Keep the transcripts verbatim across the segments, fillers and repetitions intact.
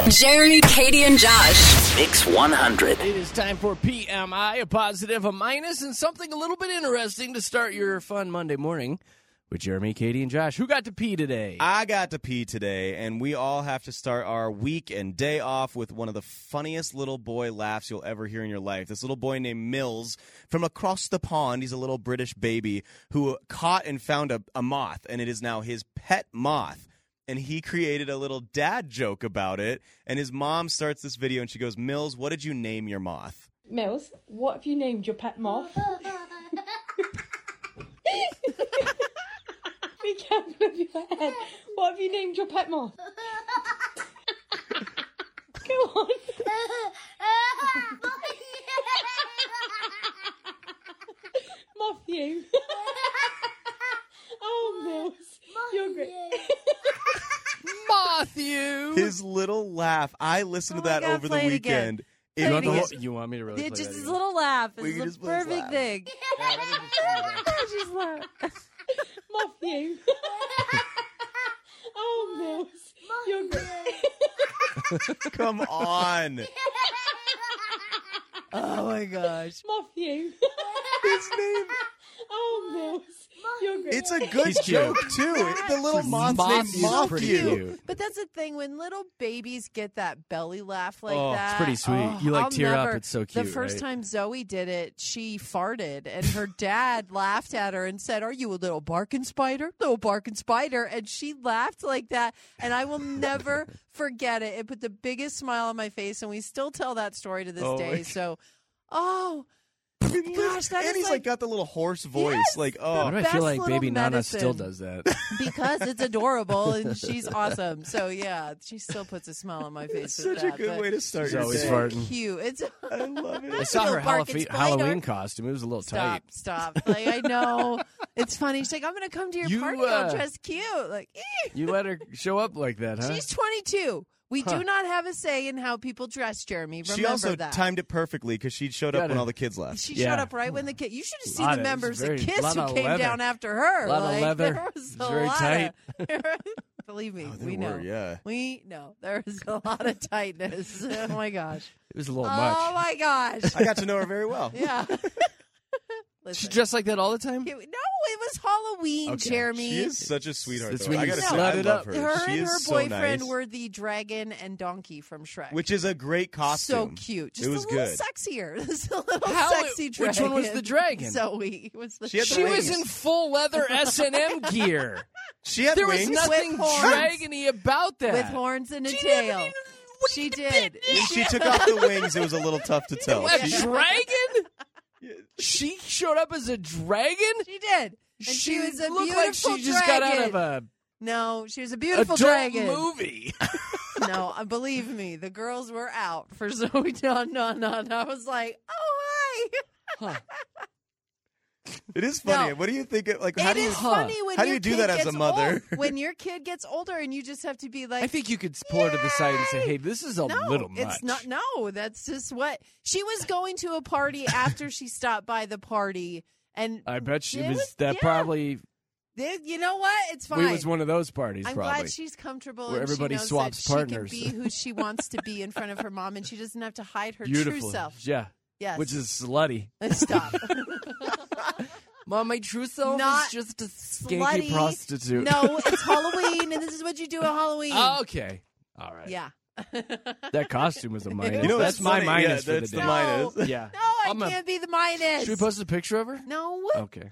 Jeremy, Katie, and Josh. Mix one hundred. It is time for P M I, a positive, a minus, and something a little bit interesting to start your fun Monday morning with Jeremy, Katie, and Josh. Who got to pee today? I got to pee today, and we all have to start our week and day off with one of the funniest little boy laughs you'll ever hear in your life. This little boy named Mills from across the pond, he's a little British baby who caught and found a, a moth, and it is now his pet moth. And he created a little dad joke about it, and his mom starts this video, and she goes, Mills, what did you name your moth? Mills, what have you named your pet moth? Be careful of your head. What have you named your pet moth? Go on. Matthew. Oh, Mills. You're great. Matthew! His little laugh. I listened Oh to that God, over the play it weekend. You It want, the was- whole, you want me to really It play just that his again? little laugh. We can It's just the play his perfect laugh. thing. Yeah, let me just do that. She's laughing. Matthew. Oh, Mills. You're great. Come on. Oh my gosh. Matthew. His name. Oh, Mills. You're great. It's a good He's cute. joke, too. The little moth's Moth's named is pretty Matthew. cute. But that's the thing, when little babies get that belly laugh like Oh, it's that. pretty sweet. oh, You, like, I'll tear up. never- It's so The cute, first right? time Zoe did it, she farted, and her dad laughed at her and said, "Are you a little barking spider? Little barking spider?" And she laughed like that, and I will never forget it. It put the biggest smile on my face, and we still tell that story to this Oh, my day. God. So, oh. Gosh, that and is he's like, like got the little hoarse voice. Yes, like, the oh. Why do I best feel like little baby Nana still medicine. does that? because it's adorable and she's awesome. So yeah, she still puts a smile on my face. It's with such a that, good but way to start She's your always day. farting. Cute. It's I love it. I saw her Little barking Halloween, spider. Halloween costume. It was a little stop, tight. stop. Like I know it's funny. She's like, I'm gonna come to your You, party. uh, I'll dress cute. Like eh. You let her show up like that, huh? She's twenty-two. We Huh. do not have a say in how people dress, Jeremy. Remember She also that. timed it perfectly because she showed up Gotta- when all the kids left. She Yeah. showed up right when the kid. You should have seen Lot the of- members it's very- of Kiss lot who of came leather. down after her. Lot of like, leather. There was It's a very lot tight. Of, believe me, Oh, they we were, know. yeah. We know there was a lot of tightness. Oh my gosh. It was a little Oh much. my gosh. I got to know her very well. Yeah. She's Listen. dressed like that all the time? No, it was Halloween, Okay. Jeremy. She is such a sweetheart. That's though. when I you gotta slut say, I it love up. her. Her she and is her so boyfriend nice. were the dragon and donkey from Shrek. Which is a great so costume. cute. Just It was a little good. sexier. Just a little How- sexy dragon. which one was the dragon? Zoe was the She had the She wings. was in full leather S and M gear. She had There was wings. nothing With horns. dragony about that. with horns and a She tail. didn't even- what She do you did. When she took off the wings, it was a little tough to tell. A She- dragon? She showed up as a dragon? She did. And she, was a looked beautiful like she just dragon. got out of a No, she was a beautiful adult dragon. movie. No, uh, believe me, the girls were out for Zoe Don Don Don. I was like, oh hi. It is funny. No. What do you think? It, like, how It do you? is funny when how do your you do kid that as a gets mother? old. When your kid gets older, and you just have to be like, I think you could pull her to the side and say, "Hey, this is a no, little much." it's not. No, that's just what she was going to a party after she stopped by the party, and I bet she It was, was- that yeah. probably they- you know what? It's fine. it was one of those parties. I'm probably. glad she's comfortable Where and everybody she knows swaps that partners. She can be who she wants to be in front of her mom, and she doesn't have to hide her Beautiful, true self. yeah, Yes, which is slutty. stop. Mom, my true self Not is just a skanky slutty. prostitute. No, it's Halloween, and this is what you do at Halloween. okay, all right. Yeah. That costume was a minus. You know, that's it's my funny. minus Yeah, for that's the the day. minus. No. Yeah. No, I I'm a- can't be the minus. Should we post a picture of her? No. Okay.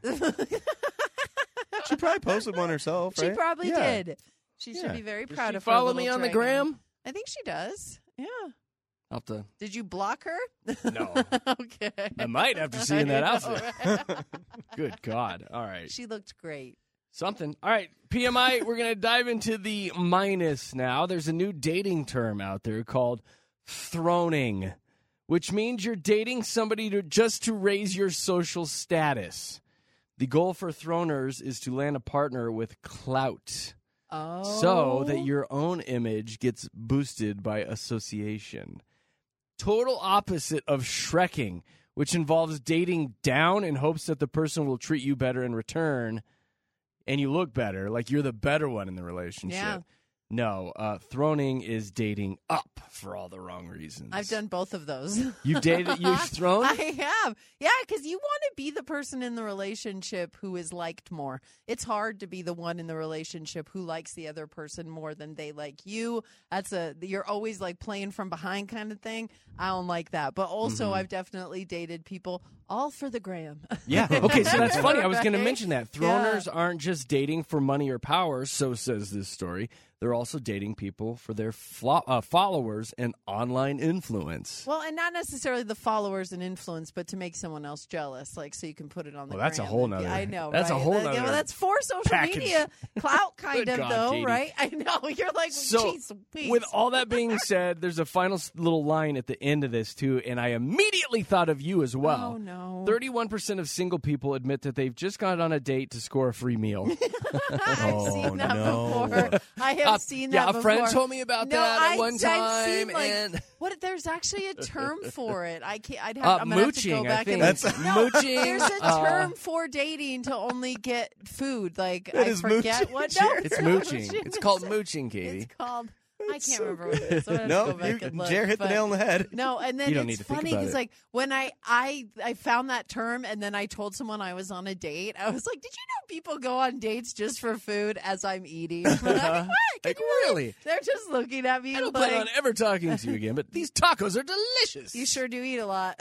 She probably posted one herself, She right? probably Yeah. did. She Yeah. should be very Does proud she of her follow little me on the dragon. gram? I think she does. Yeah. I'll have to. Did you block her? No. Okay. I might after seeing that I know, outfit. right? Good God. All right. She looked great. Something. All right. P M I, we're going to dive into the minus now. There's a new dating term out there called throning, which means you're dating somebody to just to raise your social status. The goal for throners is to land a partner with clout, Oh. so that your own image gets boosted by association. Total opposite of Shrekking, which involves dating down in hopes that the person will treat you better in return and you look better, like you're the better one in the relationship. Yeah. No, uh, throning is dating up for all the wrong reasons. I've done both of those. You dated, you've thrown? I have. Yeah, because you want to be the person in the relationship who is liked more. It's hard to be the one in the relationship who likes the other person more than they like you. That's a, you're always like playing from behind kind of thing. I don't like that. But also, Mm-hmm. I've definitely dated people all for the gram. Yeah. Okay, so that's funny. I was going to Right? mention that. Throners aren't just dating for money or power, so says this story. They're also dating people for their flo- uh, followers and online influence. Well, and not necessarily the followers and influence, but to make someone else jealous, like so you can put it on the. Well, that's a gram. whole nother- I know. that's a right? whole That- nother well, that's for social package. media clout, kind Good of God, though, Katie. right? I know. You're like, So, geez, Louise. with all that being said, there's a final s- little line at the end of this, too, and I immediately thought of you as well. Oh, no. thirty-one percent of single people admit that they've just gone on a date to score a free meal. I've Oh, seen that no. before. I have Uh, seen yeah, that a before. friend told me about no, that at I, one I've time, seen, like, and- what? There's actually a term for it. I can't. I'd have. Uh, I'm gonna have to mooching, go I back think. and That's- no, mooching, There's a uh, term for dating to only get food. Like That I is forget mooching, what. No, It's mooching. It's called mooching, Katie. It's called. I That's can't so remember what it is. So I have to No, go back you, and look, Jer hit the but- nail on the head. No, and then You don't it's need to think funny about because it. like when I, I I found that term and then I told someone I was on a date, I was like, "Did you know people go on dates just for food as I'm eating?" I'm like, what? Can Like, you believe- really? They're just looking at me I don't like, plan on ever talking to you again, but these tacos are delicious. "You sure do eat a lot."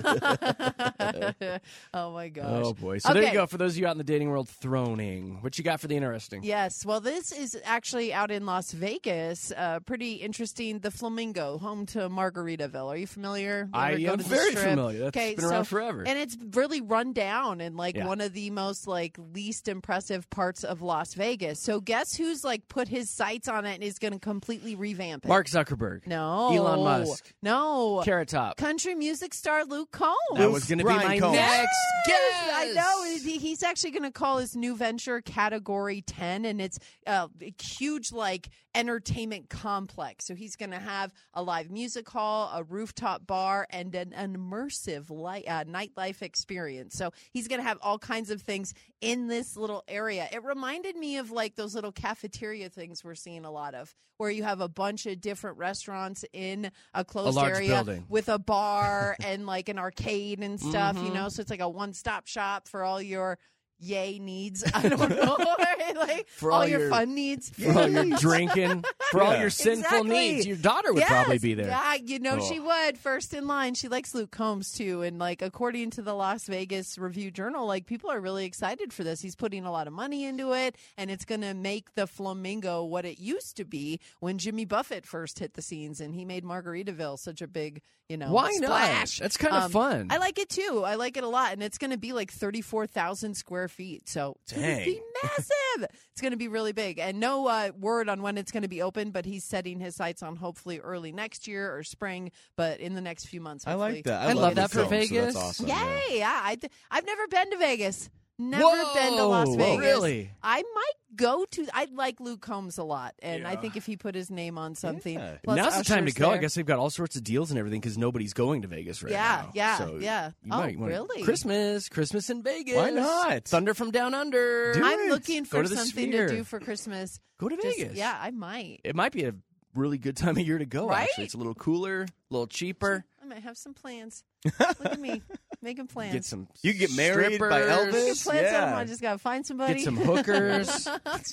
Oh my gosh! Oh, boy. So there you Okay. go. For those of you out in the dating world, throning. What you got for the interesting? Yes. Well, this is actually out in Las Vegas. Uh, pretty interesting. The Flamingo, home to Margaritaville. Are you familiar? You I ever go am to the very Strip? familiar. That's Okay, been around so- forever. And it's really run down and like Yeah. one of the most like least impressive parts of Las Vegas. So guess who's like put his sights on it and is going to completely revamp it? Mark Zuckerberg. No. Elon Musk. No. Carrot Top. Country music star Luke Combs. That was going to be Brian my Combs. next Yes, guess. I know. He- He's actually going to call his new venture Category ten, and it's uh, a huge, like, entertainment complex. So he's going to have a live music hall, a rooftop bar, and an immersive light, uh, nightlife experience. So he's going to have all kinds of things in this little area. It reminded me of, like, those little cafeteria things we're seeing a lot of, where you have a bunch of different restaurants in a closed large area building. with a bar and, like, an arcade and stuff, Mm-hmm. you know? So it's like a one-stop shop for all your yay needs. I don't know. like For all, all your, your- fun needs. For all your drinking, for all Yeah. your sinful Exactly. needs. Your daughter would Yes. probably be there. Yeah, you know Oh. she would. First in line. She likes Luke Combs too. And like according to the Las Vegas Review Journal, like people are really excited for this. He's putting a lot of money into it, and it's gonna make the Flamingo what it used to be when Jimmy Buffett first hit the scenes and he made Margaritaville such a big, you know, Why not? splash. That's kind of Um, fun. I like it too. I like it a lot, and it's going to be like thirty-four thousand square feet. So it's going to be Dang. massive. It's going to be really big, and no uh, word on when it's going to be open. But he's setting his sights on hopefully early next year or spring, but in the next few months. I Hopefully. like that. I love that Luke for Combs, so Vegas. that's awesome. Yay! yeah. Yeah, I th- I've never been to Vegas. Never been to Las Whoa, Vegas. really? I might go to. I like Luke Combs a lot, and I Yeah. think if he put his name on something, Yeah. plus Now's the time to Usher's go. I there. guess they've got all sorts of deals and everything because nobody's going to Vegas right Yeah, now. yeah, So yeah. you Oh, might wanna- really? Christmas, Christmas in Vegas. Why not? Thunder from Down Under. Do I'm it. looking Go for to the something Sphere. to do for Christmas. Go to Just- Vegas. yeah, I might. It might be a really good time of year to go, Right? actually. It's a little cooler, a little cheaper. I might have some plans. Look at me making plans. Get some You can get married by strippers, Elvis? Making plans. Yeah. I just gotta find somebody. Get some hookers.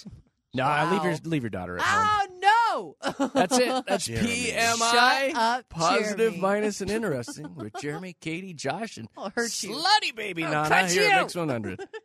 No, Wow. leave your leave your daughter at home. Oh no! That's it. That's Jeremy. P M I. Shut up, Positive, Jeremy. minus, and interesting with Jeremy, Katie, Josh, and I'll hurt you. slutty baby I'll Nana cut here you. at Mix one hundred.